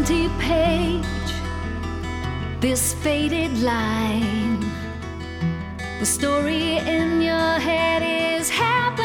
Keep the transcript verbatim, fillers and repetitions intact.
empty page, this faded line. The story in your head is happening